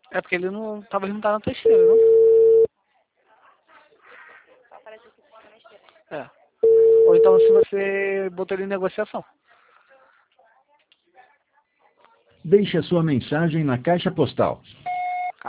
É porque ele não. Talvez não tá na terceira, não? Só aparece aqui na esteira. É. Ou então se você botou ele em negociação. Deixe a sua mensagem na caixa postal